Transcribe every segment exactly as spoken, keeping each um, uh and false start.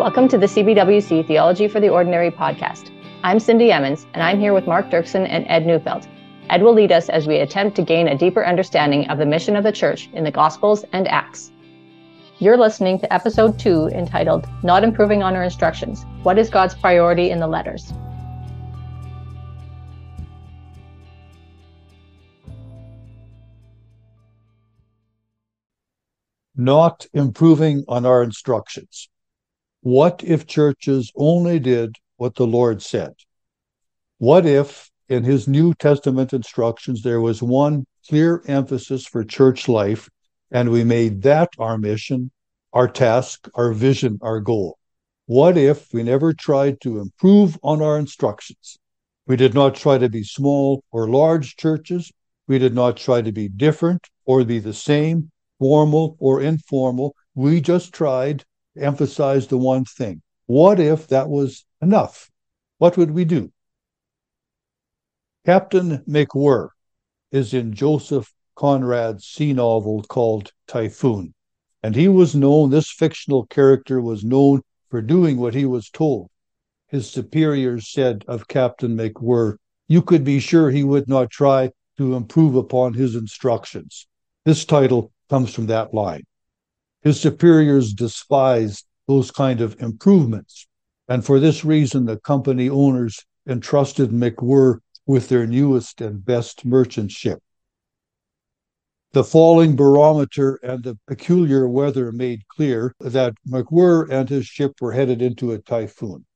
Welcome to the C B W C Theology for the Ordinary podcast. I'm Cindy Emmons, and I'm here with Mark Dirksen and Ed Neufeld. Ed will lead us as we attempt to gain a deeper understanding of the mission of the church in the Gospels and Acts. You're listening to episode two, entitled Not Improving on Our Instructions. What is God's priority in the letters? Not improving on our instructions. What if churches only did what the Lord said? What if, in his New Testament instructions, there was one clear emphasis for church life, and we made that our mission, our task, our vision, our goal? What if we never tried to improve on our instructions? We did not try to be small or large churches. We did not try to be different or be the same, formal or informal. We just tried to emphasize the one thing. What if that was enough? What would we do? Captain McWhirr is in Joseph Conrad's sea novel called Typhoon. And he was known, this fictional character was known for doing what he was told. His superiors said of Captain McWhirr, you could be sure he would not try to improve upon his instructions. This title comes from that line. His superiors despised those kind of improvements. And for this reason, the company owners entrusted McWhirr with their newest and best merchant ship. The falling barometer and the peculiar weather made clear that McWhirr and his ship were headed into a typhoon.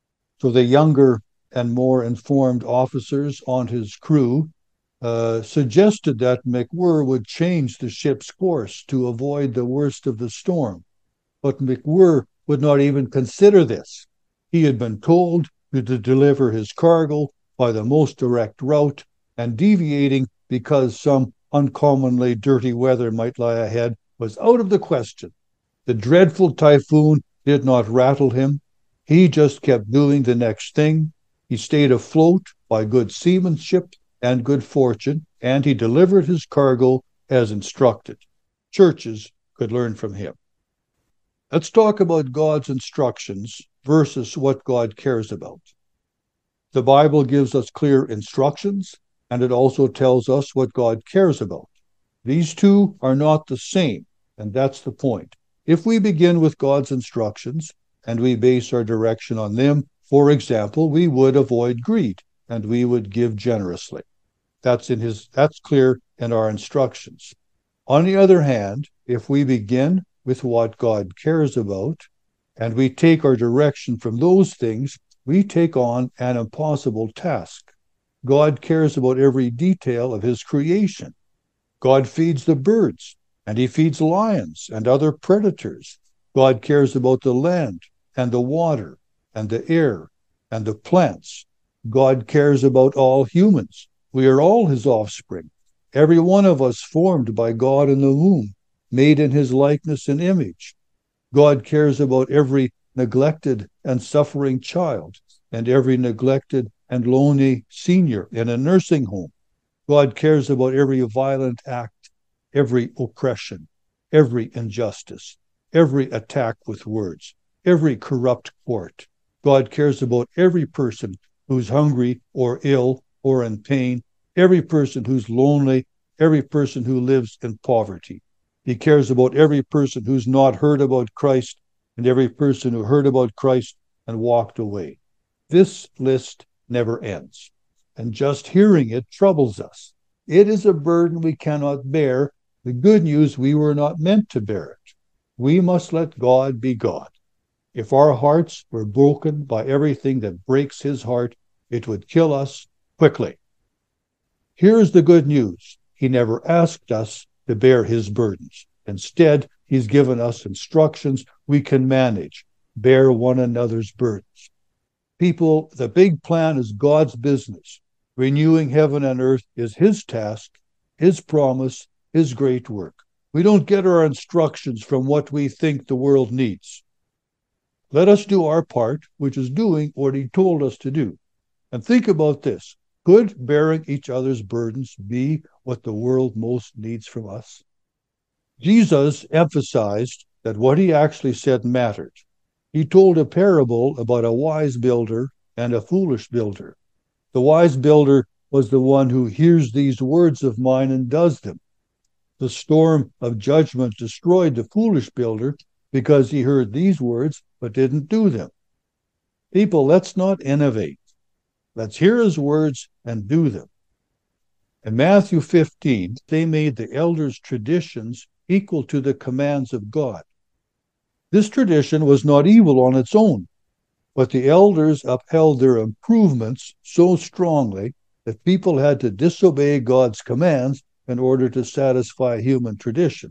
So the younger and more informed officers on his crew uh, suggested that McWhirr would change the ship's course to avoid the worst of the storm. But McWhirr would not even consider this. He had been told to deliver his cargo by the most direct route, and deviating because some uncommonly dirty weather might lie ahead was out of the question. The dreadful typhoon did not rattle him. He just kept doing the next thing. He stayed afloat by good seamanship and good fortune, and he delivered his cargo as instructed. Churches could learn from him. Let's talk about God's instructions versus what God cares about. The Bible gives us clear instructions, and it also tells us what God cares about. These two are not the same, and that's the point. If we begin with God's instructions and we base our direction on them, for example, we would avoid greed and we would give generously. That's in his that's clear in our instructions. On the other hand, if we begin with what God cares about and we take our direction from those things, we take on an impossible task. God cares about every detail of his creation. God feeds the birds, and he feeds lions and other predators. God cares about the land and the water and the air and the plants. God cares about all humans. We are all his offspring, every one of us formed by God in the womb, made in his likeness and image. God cares about every neglected and suffering child and every neglected and lonely senior in a nursing home. God cares about every violent act, every oppression, every injustice, every attack with words, every corrupt court. God cares about every person who's hungry or ill or in pain, every person who's lonely, every person who lives in poverty. He cares about every person who's not heard about Christ and every person who heard about Christ and walked away. This list never ends, and just hearing it troubles us. It is a burden we cannot bear. The good news, we were not meant to bear it. We must let God be God. If our hearts were broken by everything that breaks his heart, it would kill us quickly. Here's the good news. He never asked us to bear his burdens. Instead, he's given us instructions we can manage, bear one another's burdens. People, the big plan is God's business. Renewing heaven and earth is his task, his promise, his great work. We don't get our instructions from what we think the world needs. Let us do our part, which is doing what he told us to do. And think about this. Could bearing each other's burdens be what the world most needs from us? Jesus emphasized that what he actually said mattered. He told a parable about a wise builder and a foolish builder. The wise builder was the one who hears these words of mine and does them. The storm of judgment destroyed the foolish builder because he heard these words but didn't do them. People, let's not innovate. Let's hear his words and do them. In Matthew fifteen, they made the elders' traditions equal to the commands of God. This tradition was not evil on its own, but the elders upheld their improvements so strongly that people had to disobey God's commands in order to satisfy human tradition.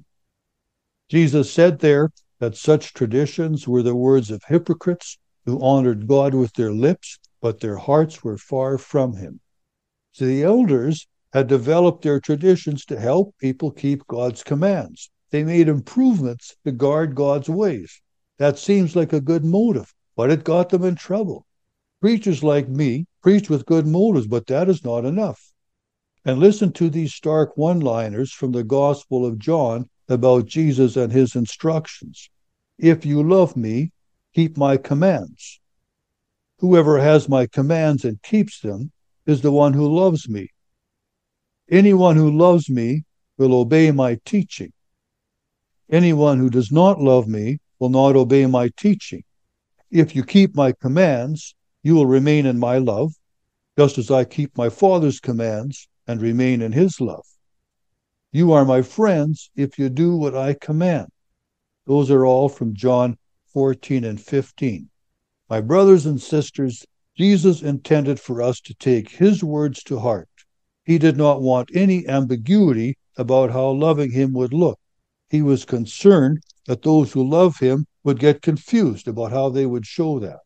Jesus said there that such traditions were the words of hypocrites who honored God with their lips, but their hearts were far from him. So the elders had developed their traditions to help people keep God's commands. They made improvements to guard God's ways. That seems like a good motive, but it got them in trouble. Preachers like me preach with good motives, but that is not enough. And listen to these stark one-liners from the Gospel of John about Jesus and his instructions. If you love me, keep my commands. Whoever has my commands and keeps them is the one who loves me. Anyone who loves me will obey my teaching. Anyone who does not love me will not obey my teaching. If you keep my commands, you will remain in my love, just as I keep my Father's commands and remain in his love. You are my friends if you do what I command. Those are all from John fourteen and fifteen. My brothers and sisters, Jesus intended for us to take his words to heart. He did not want any ambiguity about how loving him would look. He was concerned that those who love him would get confused about how they would show that.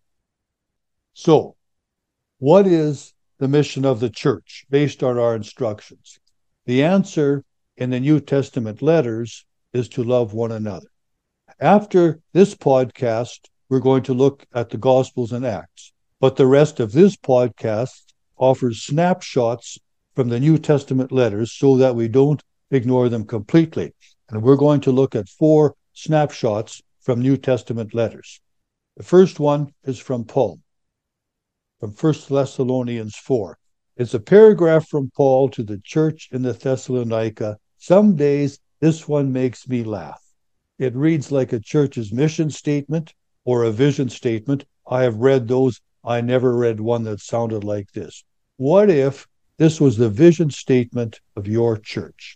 So, what is the mission of the church based on our instructions? The answer in the New Testament letters is to love one another. After this podcast, we're going to look at the Gospels and Acts, but the rest of this podcast offers snapshots from the New Testament letters so that we don't ignore them completely. And we're going to look at four snapshots from New Testament letters. The first one is from Paul, from First Thessalonians four. It's a paragraph from Paul to the church in the Thessalonica. Some days this one makes me laugh. It reads like a church's mission statement or a vision statement. I have read those. I never read one that sounded like this. What if this was the vision statement of your church?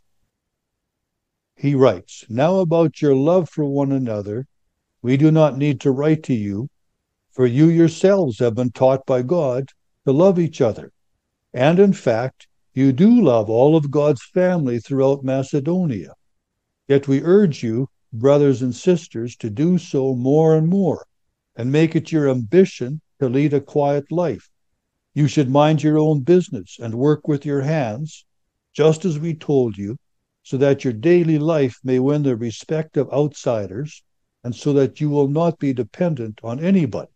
He writes, now about your love for one another, we do not need to write to you, for you yourselves have been taught by God to love each other. And in fact, you do love all of God's family throughout Macedonia. Yet we urge you, brothers and sisters, to do so more and more, and make it your ambition to lead a quiet life. You should mind your own business and work with your hands, just as we told you, so that your daily life may win the respect of outsiders, and so that you will not be dependent on anybody.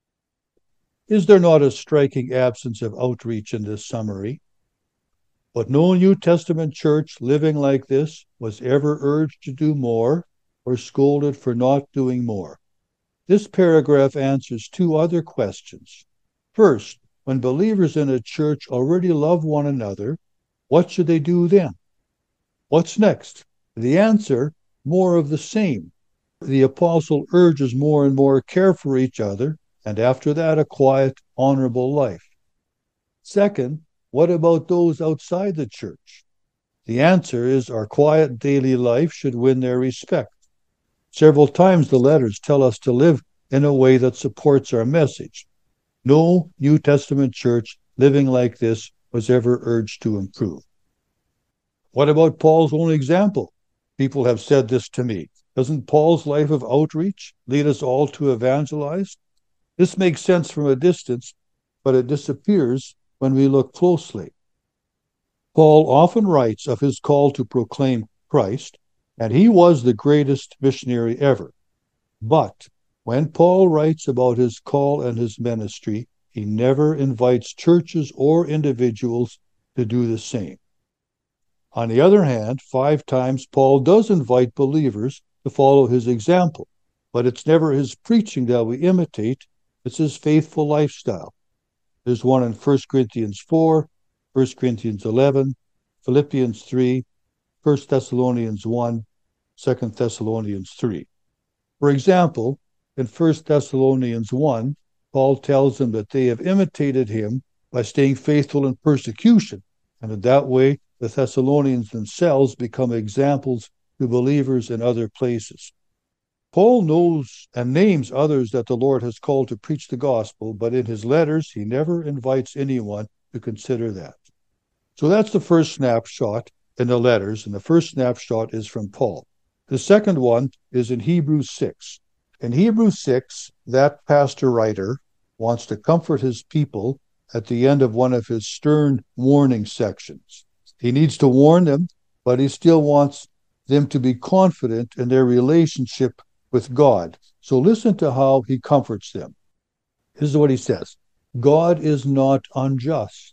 Is there not a striking absence of outreach in this summary? But no New Testament church living like this was ever urged to do more or scolded for not doing more. This paragraph answers two other questions. First, when believers in a church already love one another, what should they do then? What's next? The answer, more of the same. The apostle urges more and more care for each other, and after that, a quiet, honorable life. Second, what about those outside the church? The answer is our quiet daily life should win their respect. Several times the letters tell us to live in a way that supports our message. No New Testament church living like this was ever urged to improve. What about Paul's own example? People have said this to me. Doesn't Paul's life of outreach lead us all to evangelize? This makes sense from a distance, but it disappears when we look closely. Paul often writes of his call to proclaim Christ, and he was the greatest missionary ever. But when Paul writes about his call and his ministry, he never invites churches or individuals to do the same. On the other hand, five times Paul does invite believers to follow his example. but it's never his preaching that we imitate. It's his faithful lifestyle. There's one in First Corinthians four, First Corinthians eleven, Philippians three, First Thessalonians one, Second Thessalonians three. For example, in First Thessalonians one, Paul tells them that they have imitated him by staying faithful in persecution, and in that way the Thessalonians themselves become examples to believers in other places. Paul knows and names others that the Lord has called to preach the gospel, but in his letters he never invites anyone to consider that. So that's the first snapshot in the letters, and the first snapshot is from Paul. The second one is in Hebrews six. In Hebrews six, that pastor-writer wants to comfort his people at the end of one of his stern warning sections. He needs to warn them, but he still wants them to be confident in their relationship with God. So listen to how he comforts them. This is what he says. God is not unjust.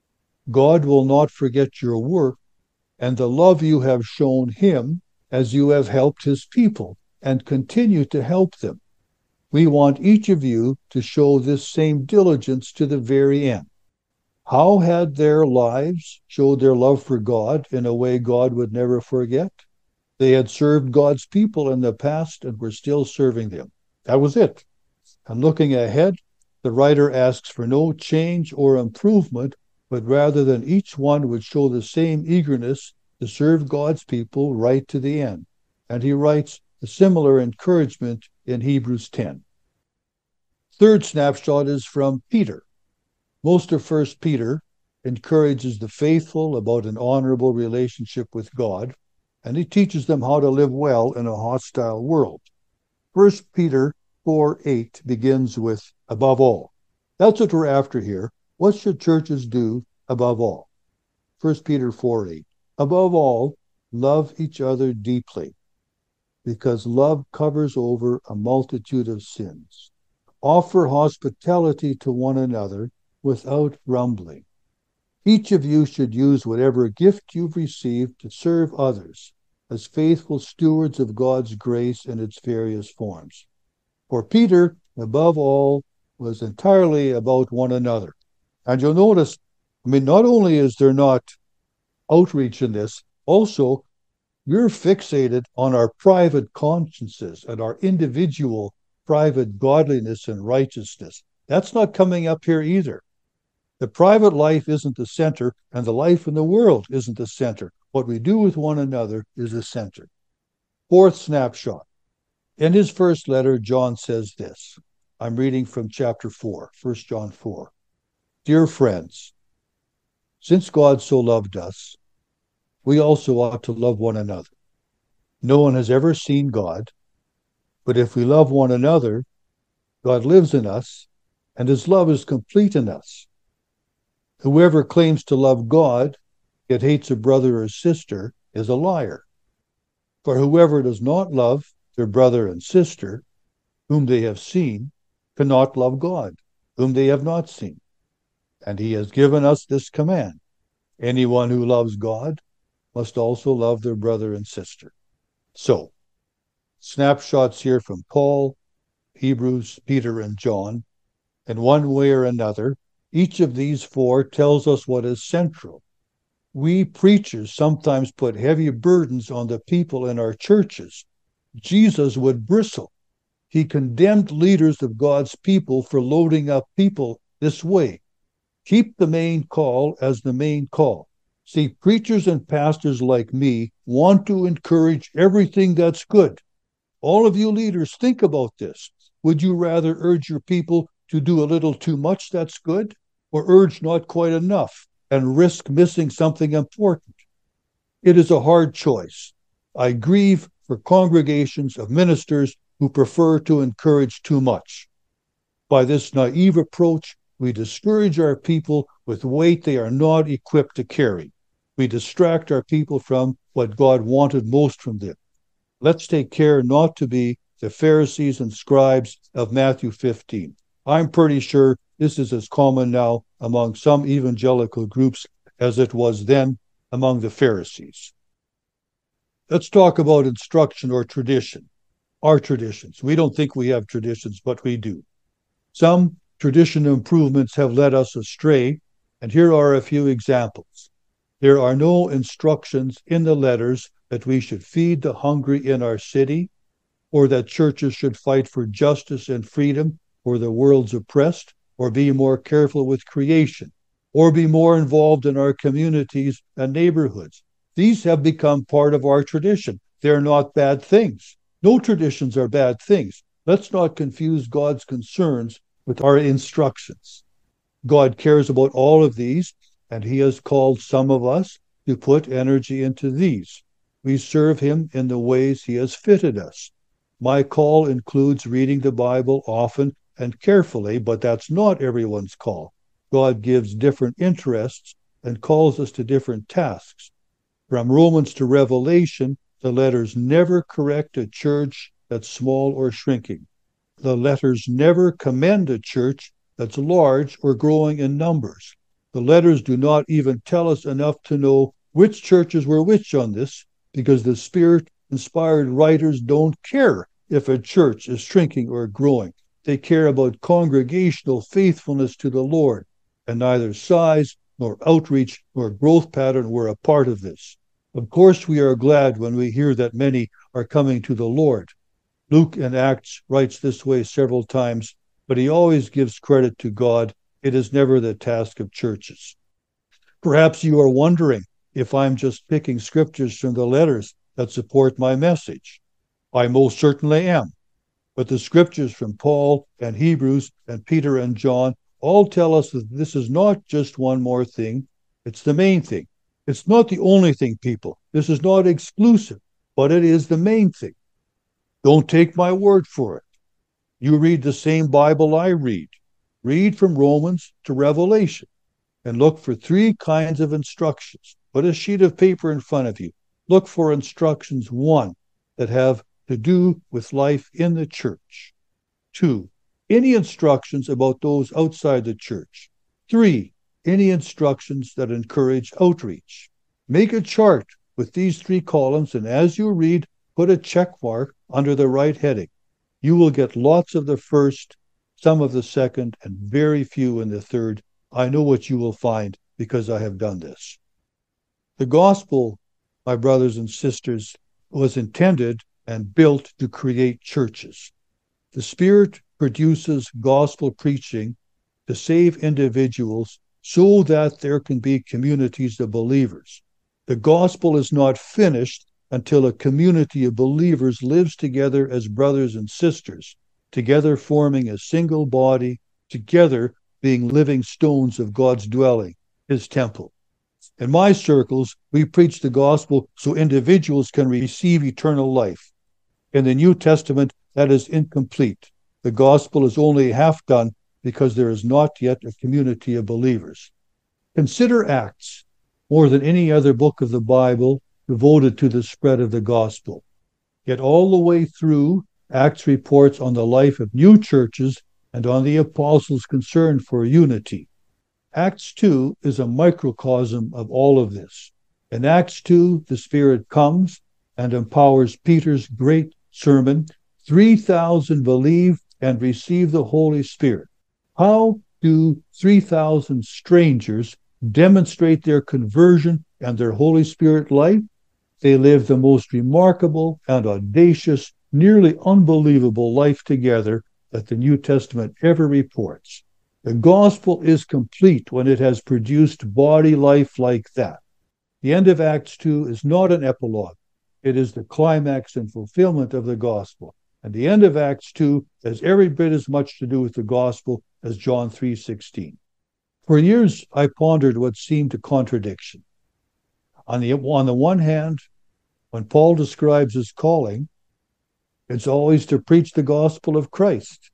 God will not forget your work and the love you have shown him as you have helped his people and continue to help them. We want each of you to show this same diligence to the very end. How had their lives showed their love for God in a way God would never forget? They had served God's people in the past and were still serving them. That was it. And looking ahead, the writer asks for no change or improvement, but rather that each one would show the same eagerness to serve God's people right to the end. And he writes a similar encouragement in Hebrews ten. Third snapshot is from Peter. Most of First Peter encourages the faithful about an honorable relationship with God, and he teaches them how to live well in a hostile world. First Peter four eight begins with, above all. That's what we're after here. What should churches do above all? First Peter four eight. Above all, love each other deeply, because love covers over a multitude of sins. Offer hospitality to one another without grumbling. Each of you should use whatever gift you've received to serve others as faithful stewards of God's grace in its various forms. For Peter, above all, was entirely about one another. And you'll notice, I mean, not only is there not outreach in this, also, we're fixated on our private consciences and our individual private godliness and righteousness. That's not coming up here either. The private life isn't the center, and the life in the world isn't the center. What we do with one another is the center. Fourth snapshot. In his first letter, John says this. I'm reading from chapter four, First John four. Dear friends, since God so loved us, we also ought to love one another. No one has ever seen God, but if we love one another, God lives in us, and his love is complete in us. Whoever claims to love God, yet hates a brother or sister, is a liar. For whoever does not love their brother and sister, whom they have seen, cannot love God, whom they have not seen. And he has given us this command. Anyone who loves God must also love their brother and sister. So, snapshots here from Paul, Hebrews, Peter, and John. In one way or another, each of these four tells us what is central. We preachers sometimes put heavy burdens on the people in our churches. Jesus would bristle. He condemned leaders of God's people for loading up people this way. Keep the main call as the main call. See, preachers and pastors like me want to encourage everything that's good. All of you leaders, think about this. Would you rather urge your people to do a little too much that's good, or urge not quite enough and risk missing something important? It is a hard choice. I grieve for congregations of ministers who prefer to encourage too much. By this naive approach, we discourage our people with weight they are not equipped to carry. We distract our people from what God wanted most from them. Let's take care not to be the Pharisees and scribes of Matthew fifteen. I'm pretty sure this is as common now among some evangelical groups as it was then among the Pharisees. Let's talk about instruction or tradition. our traditions. We don't think we have traditions, but we do. Some tradition improvements have led us astray, and here are a few examples. There are no instructions in the letters that we should feed the hungry in our city, or that churches should fight for justice and freedom for the world's oppressed, or be more careful with creation, or be more involved in our communities and neighborhoods. These have become part of our tradition. They're not bad things. No traditions are bad things. Let's not confuse God's concerns with our instructions. God cares about all of these, and he has called some of us to put energy into these. We serve him in the ways he has fitted us. My call includes reading the Bible often and carefully, but that's not everyone's call. God gives different interests and calls us to different tasks. From Romans to Revelation, the letters never correct a church that's small or shrinking. The letters never commend a church that's large or growing in numbers. The letters do not even tell us enough to know which churches were which on this, because the Spirit-inspired writers don't care if a church is shrinking or growing. They care about congregational faithfulness to the Lord, and neither size nor outreach nor growth pattern were a part of this. Of course, we are glad when we hear that many are coming to the Lord. Luke in Acts writes this way several times, but he always gives credit to God. It is never the task of churches. Perhaps you are wondering if I'm just picking scriptures from the letters that support my message. I most certainly am. But the scriptures from Paul and Hebrews and Peter and John all tell us that this is not just one more thing. It's the main thing. It's not the only thing, people. This is not exclusive, but it is the main thing. Don't take my word for it. You read the same Bible I read. Read from Romans to Revelation and look for three kinds of instructions. Put a sheet of paper in front of you. Look for instructions, one, that have to do with life in the church. Two, any instructions about those outside the church. Three, any instructions that encourage outreach. Make a chart with these three columns, and as you read, put a check mark under the right heading. You will get lots of the first, some of the second, and very few in the third. I know what you will find because I have done this. The gospel, my brothers and sisters, was intended and built to create churches. The Spirit produces gospel preaching to save individuals so that there can be communities of believers. The gospel is not finished until a community of believers lives together as brothers and sisters, together forming a single body, together being living stones of God's dwelling, his temple. In my circles, we preach the gospel so individuals can receive eternal life. In the New Testament, that is incomplete. The gospel is only half done because there is not yet a community of believers. Consider Acts, more than any other book of the Bible, devoted to the spread of the gospel. Yet all the way through, Acts reports on the life of new churches and on the apostles' concern for unity. Acts two is a microcosm of all of this. In Acts two, the Spirit comes and empowers Peter's great sermon. three thousand believe and receive the Holy Spirit. How do three thousand strangers demonstrate their conversion and their Holy Spirit life? They live the most remarkable and audacious, nearly unbelievable life together that the New Testament ever reports. The gospel is complete when it has produced body life like that. The end of Acts two is not an epilogue. It is the climax and fulfillment of the gospel. And the end of Acts two has every bit as much to do with the gospel as John three sixteen. For years, I pondered what seemed a contradiction. On the, on the one hand, when Paul describes his calling, it's always to preach the gospel of Christ.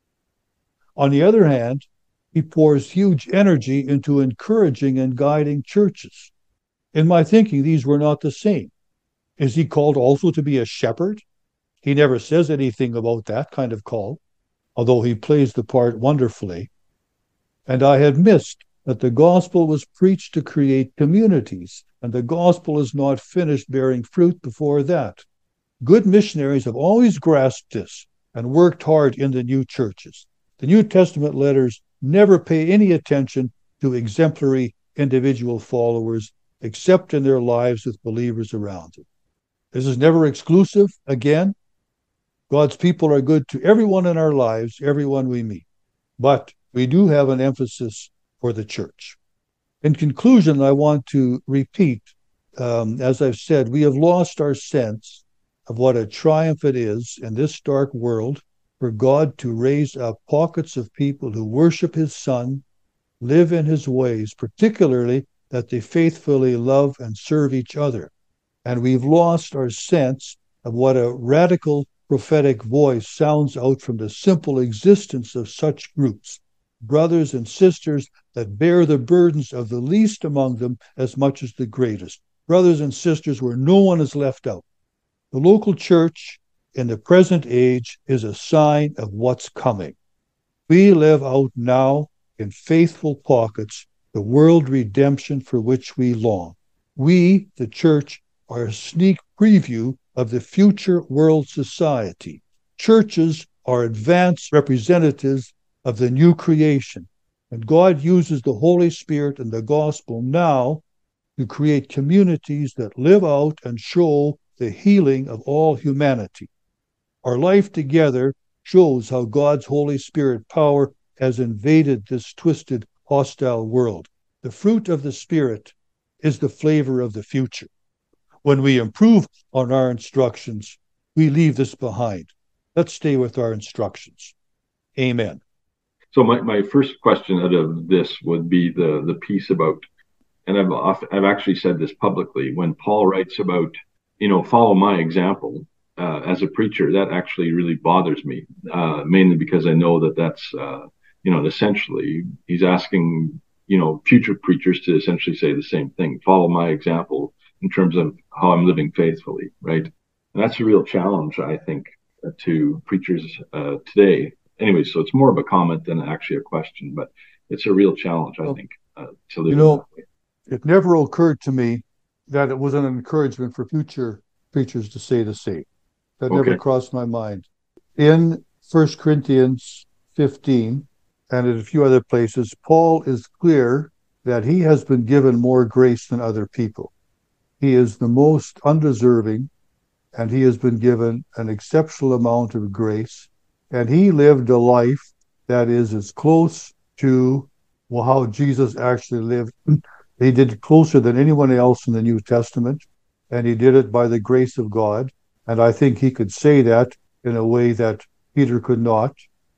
On the other hand, he pours huge energy into encouraging and guiding churches. In my thinking, these were not the same. Is he called also to be a shepherd? He never says anything about that kind of call, although he plays the part wonderfully. And I had missed that the gospel was preached to create communities, and the gospel is not finished bearing fruit before that. Good missionaries have always grasped this and worked hard in the new churches. The New Testament letters never pay any attention to exemplary individual followers, except in their lives with believers around them. This is never exclusive. Again, God's people are good to everyone in our lives, everyone we meet. But we do have an emphasis for the church. In conclusion, I want to repeat, um, as I've said, we have lost our sense of what a triumph it is in this dark world for God to raise up pockets of people who worship his Son, live in his ways, particularly that they faithfully love and serve each other. And we've lost our sense of what a radical prophetic voice sounds out from the simple existence of such groups, brothers and sisters that bear the burdens of the least among them as much as the greatest, brothers and sisters where no one is left out. The local church in the present age is a sign of what's coming. We live out now in faithful pockets the world redemption for which we long. We, the church, are a sneak preview of the future world society. Churches are advanced representatives of the new creation, and God uses the Holy Spirit and the gospel now to create communities that live out and show the healing of all humanity. Our life together shows how God's Holy Spirit power has invaded this twisted, hostile world. The fruit of the Spirit is the flavor of the future. When we improve on our instructions, we leave this behind. Let's stay with our instructions. Amen. So my, my first question out of this would be the, the piece about, and I've often, I've actually said this publicly, when Paul writes about, you know, follow my example, uh, as a preacher, that actually really bothers me, uh, mainly because I know that that's, uh, you know, essentially he's asking, you know, future preachers to essentially say the same thing, follow my example in terms of how I'm living faithfully, right? And that's a real challenge, I think, uh, to preachers uh, today. Anyway, so it's more of a comment than actually a question, but it's a real challenge, I well, think, uh, to live. You know, it never occurred to me that it was an encouragement for future preachers to say the same. That okay. never crossed my mind. In First Corinthians fifteen and in a few other places, Paul is clear that he has been given more grace than other people. He is the most undeserving, and he has been given an exceptional amount of grace. And he lived a life that is as close to well, how Jesus actually lived. He did it closer than anyone else in the New Testament, and he did it by the grace of God. And I think he could say that in a way that Peter could not,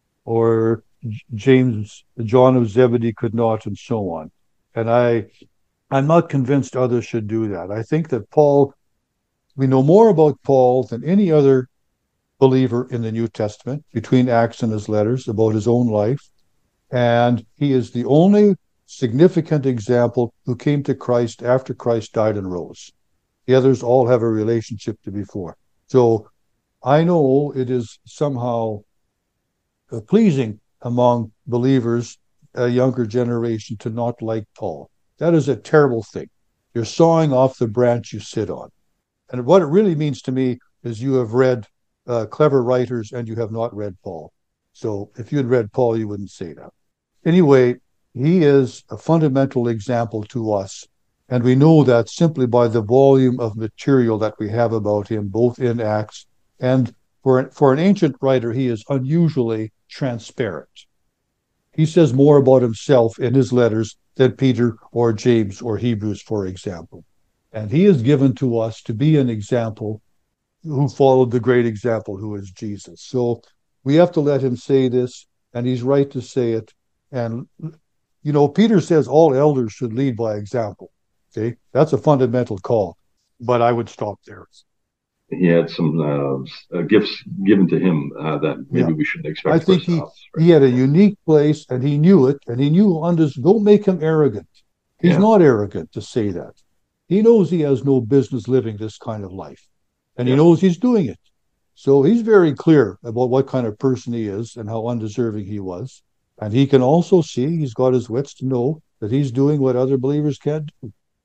or James, John of Zebedee could not, and so on. And I, I'm not convinced others should do that. I think that Paul, we know more about Paul than any other believer in the New Testament, between Acts and his letters, about his own life. And he is the only significant example who came to Christ after Christ died and rose. The others all have a relationship to before. So I know it is somehow uh, pleasing among believers, a younger generation, to not like Paul. That is a terrible thing. You're sawing off the branch you sit on. And what it really means to me is you have read uh, clever writers and you have not read Paul. So if you had read Paul, you wouldn't say that. Anyway, he is a fundamental example to us. And we know that simply by the volume of material that we have about him, both in Acts and for, for an ancient writer, he is unusually transparent. He says more about himself in his letters than Peter or James or Hebrews, for example. And he is given to us to be an example who followed the great example, who is Jesus. So we have to let him say this, and he's right to say it. And, you know, Peter says all elders should lead by example. Okay, that's a fundamental call, but I would stop there. He had some uh, gifts given to him uh, that maybe yeah. we shouldn't expect. I think he, right? he had a unique place, and he knew it, and he knew under. Don't make him arrogant. He's yeah. not arrogant to say that. He knows he has no business living this kind of life, and yeah. he knows he's doing it. So he's very clear about what kind of person he is and how undeserving he was. And he can also see, he's got his wits to know that he's doing what other believers can't do.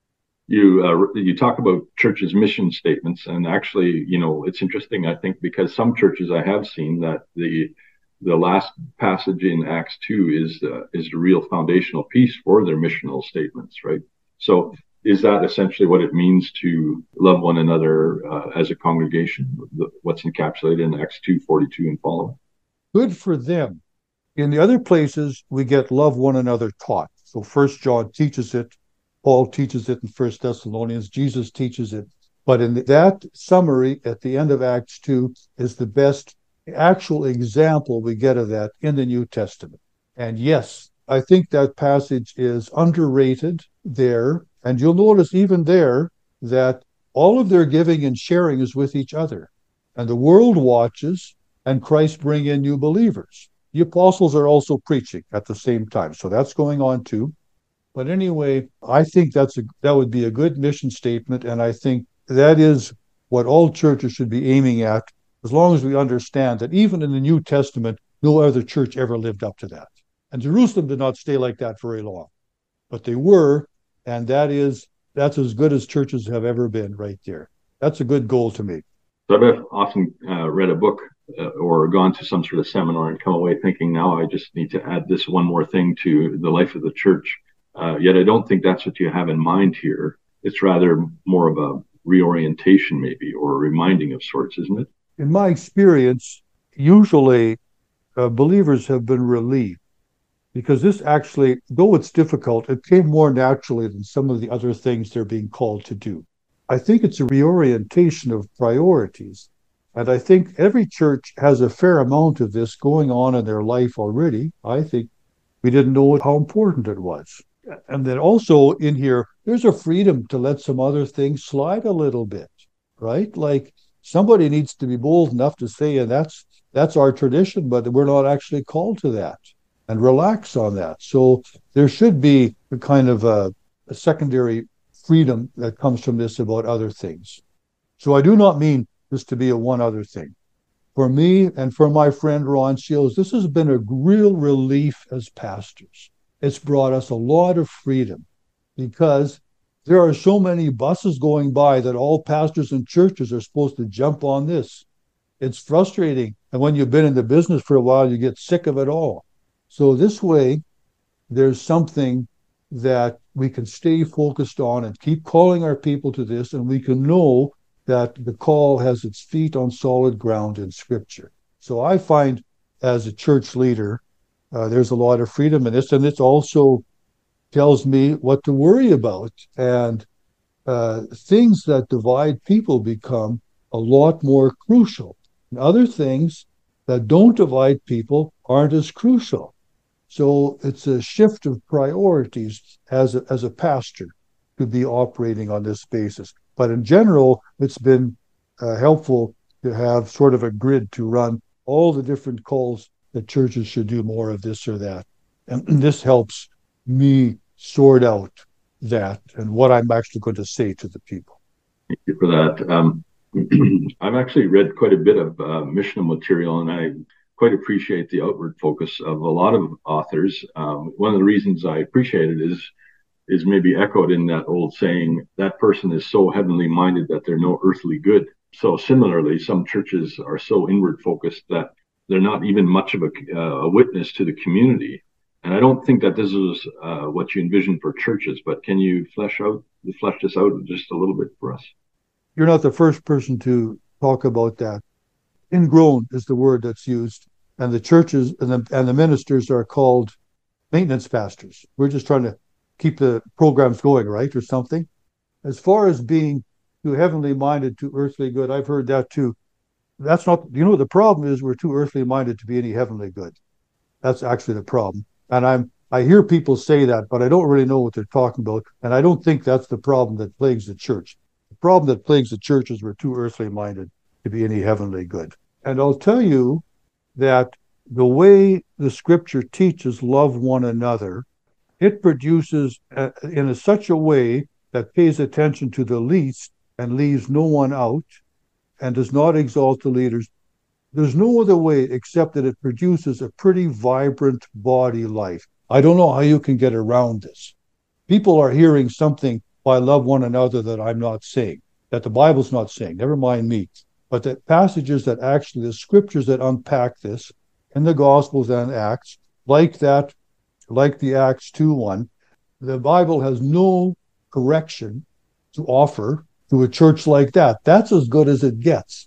you uh, you talk about churches' mission statements, and actually, you know, it's interesting. I think because some churches I have seen that the the last passage in Acts two is uh, is the real foundational piece for their missional statements, right? So, is that essentially what it means to love one another uh, as a congregation? The, what's encapsulated in Acts two forty-two and following? Good for them. In the other places, we get love one another taught. So First John teaches it, Paul teaches it in First Thessalonians, Jesus teaches it. But in that summary at the end of Acts two is the best actual example we get of that in the New Testament. And yes, I think that passage is underrated there. And you'll notice even there that all of their giving and sharing is with each other. And the world watches, and Christ bring in new believers. The apostles are also preaching at the same time. So that's going on too. But anyway, I think that's a, that would be a good mission statement. And I think that is what all churches should be aiming at, as long as we understand that even in the New Testament, no other church ever lived up to that. And Jerusalem did not stay like that very long, but they were, and that is, that's as good as churches have ever been right there. That's a good goal to me. So I've often uh, read a book uh, or gone to some sort of seminar and come away thinking, now I just need to add this one more thing to the life of the church. Uh, yet I don't think that's what you have in mind here. It's rather more of a reorientation maybe, or a reminding of sorts, isn't it? In my experience, usually uh, believers have been relieved, because this actually, though it's difficult, it came more naturally than some of the other things they're being called to do. I think it's a reorientation of priorities. And I think every church has a fair amount of this going on in their life already. I think we didn't know how important it was. And then also in here, there's a freedom to let some other things slide a little bit, right? Like somebody needs to be bold enough to say, and that's that's our tradition, but we're not actually called to that, and relax on that. So there should be a kind of a, a secondary freedom that comes from this about other things. So I do not mean this to be a one other thing. For me and for my friend Ron Shields, this has been a real relief as pastors. It's brought us a lot of freedom, because there are so many buses going by that all pastors and churches are supposed to jump on this. It's frustrating. And when you've been in the business for a while, you get sick of it all. So this way, there's something that we can stay focused on and keep calling our people to this, and we can know that the call has its feet on solid ground in Scripture. So I find as a church leader, uh, there's a lot of freedom in this, and it also tells me what to worry about. And uh, things that divide people become a lot more crucial. And other things that don't divide people aren't as crucial. So it's a shift of priorities as a, as a pastor to be operating on this basis. But in general, it's been uh, helpful to have sort of a grid to run all the different calls that churches should do more of this or that. And this helps me sort out that and what I'm actually going to say to the people. Thank you for that. Um, I've actually read quite a bit of uh, missional material, and I quite appreciate the outward focus of a lot of authors. Um, one of the reasons I appreciate it is is maybe echoed in that old saying, that person is so heavenly minded that they're no earthly good. So similarly, some churches are so inward focused that they're not even much of a, uh, a witness to the community. And I don't think that this is uh, what you envision for churches, but can you flesh out, flesh this out just a little bit for us? You're not the first person to talk about that. Ingrown is the word that's used, and the churches and the, and the ministers are called maintenance pastors. We're just trying to keep the programs going, right, or something. As far as being too heavenly minded, too earthly good, I've heard that too. That's not, you know, the problem is we're too earthly minded to be any heavenly good. That's actually the problem. And I'm, I hear people say that, but I don't really know what they're talking about. And I don't think that's the problem that plagues the church. The problem that plagues the church is we're too earthly minded to be any heavenly good. And I'll tell you that the way the Scripture teaches love one another, it produces uh, in a, such a way that pays attention to the least and leaves no one out and does not exalt the leaders. There's no other way except that it produces a pretty vibrant body life. I don't know how you can get around this. People are hearing something by love one another that I'm not saying, that the Bible's not saying, never mind me, but the passages that actually, the scriptures that unpack this in the Gospels and Acts, like that, like the Acts two one, the Bible has no correction to offer to a church like that. That's as good as it gets.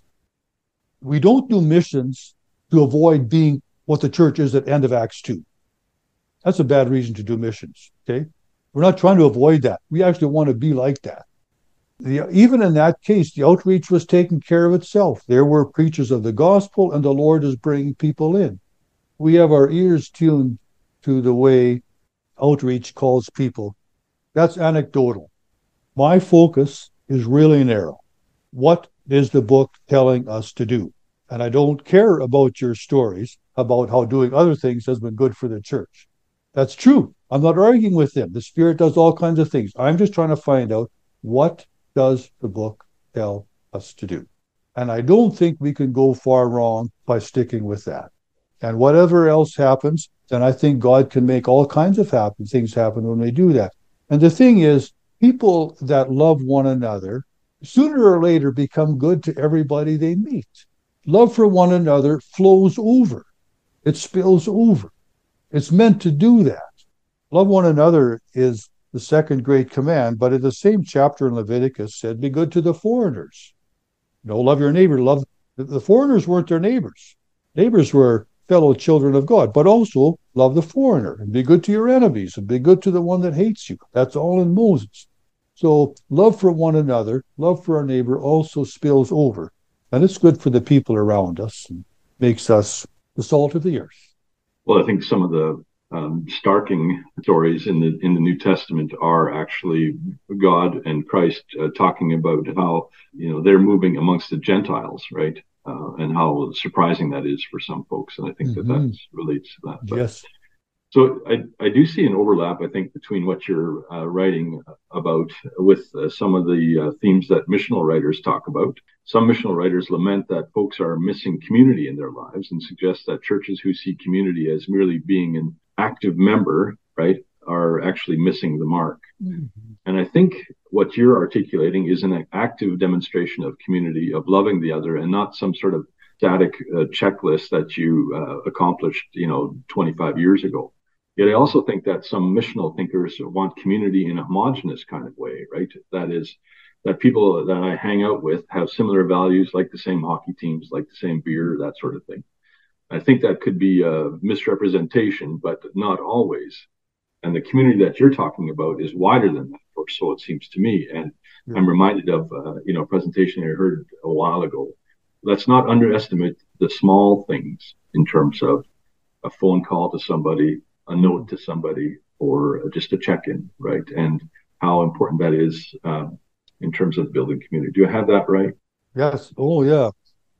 We don't do missions to avoid being what the church is at the end of Acts two. That's a bad reason to do missions, okay? We're not trying to avoid that. We actually want to be like that. The, even in that case, the outreach was taking care of itself. There were preachers of the gospel, and the Lord is bringing people in. We have our ears tuned to the way outreach calls people. That's anecdotal. My focus is really narrow. What is the book telling us to do? And I don't care about your stories about how doing other things has been good for the church. That's true. I'm not arguing with them. The Spirit does all kinds of things. I'm just trying to find out, what does the book tell us to do? And I don't think we can go far wrong by sticking with that. And whatever else happens, then I think God can make all kinds of happen, things happen when we do that. And the thing is, people that love one another sooner or later become good to everybody they meet. Love for one another flows over. It spills over. It's meant to do that. Love one another is the second great command, but in the same chapter in Leviticus said, be good to the foreigners. You know, love your neighbor. Love the foreigners weren't their neighbors. Neighbors were fellow children of God, but also love the foreigner and be good to your enemies and be good to the one that hates you. That's all in Moses. So love for one another, love for our neighbor also spills over. And it's good for the people around us and makes us the salt of the earth. Well, I think some of the um, starking stories in the in the New Testament are actually God and Christ uh, talking about how, you know, they're moving amongst the Gentiles, right? Uh, and how surprising that is for some folks. And I think mm-hmm. that that relates to that. But, yes. So I, I do see an overlap, I think, between what you're uh, writing about with uh, some of the uh, themes that missional writers talk about. Some missional writers lament that folks are missing community in their lives and suggest that churches who see community as merely being an active member, right, are actually missing the mark. Mm-hmm. And I think what you're articulating is an active demonstration of community, of loving the other, and not some sort of static uh, checklist that you uh, accomplished, you know, twenty-five years ago. Yet I also think that some missional thinkers want community in a homogenous kind of way, right? That is, that people that I hang out with have similar values, like the same hockey teams, like the same beer, that sort of thing. I think that could be a misrepresentation, but not always. And the community that you're talking about is wider than that, or so it seems to me. And yeah. I'm reminded of, uh, you know, a presentation I heard a while ago. Let's not underestimate the small things in terms of a phone call to somebody, a note to somebody, or just a check-in, right? And how important that is um, in terms of building community. Do I have that right? Yes. Oh, yeah.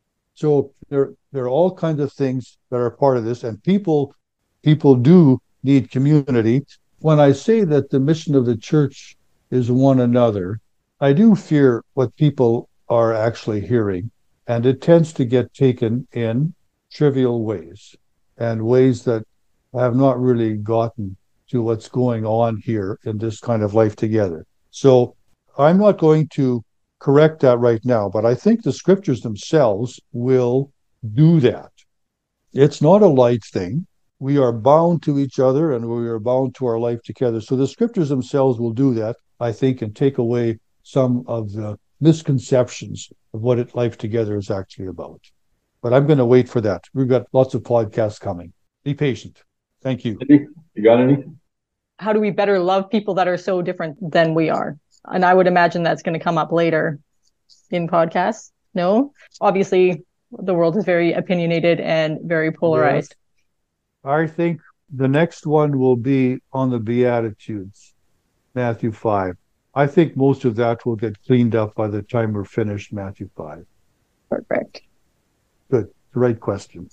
So there, there are all kinds of things that are part of this, and people, people do need community. When I say that the mission of the church is one another, I do fear what people are actually hearing, and it tends to get taken in trivial ways and ways that have not really gotten to what's going on here in this kind of life together. So I'm not going to correct that right now, but I think the scriptures themselves will do that. It's not a light thing. We are bound to each other and we are bound to our life together. So the scriptures themselves will do that, I think, and take away some of the misconceptions of what it, life together is actually about. But I'm going to wait for that. We've got lots of podcasts coming. Be patient. Thank you. You got any? How do we better love people that are so different than we are? And I would imagine that's going to come up later in podcasts. No? Obviously, the world is very opinionated and very polarized. Yes. I think the next one will be on the Beatitudes, Matthew five. I think most of that will get cleaned up by the time we're finished Matthew five. Perfect. Good. The right question.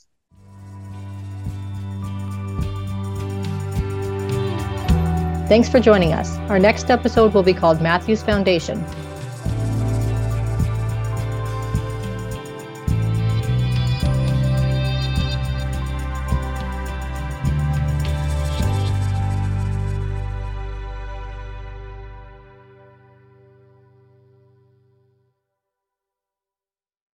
Thanks for joining us. Our next episode will be called Matthew's Foundation,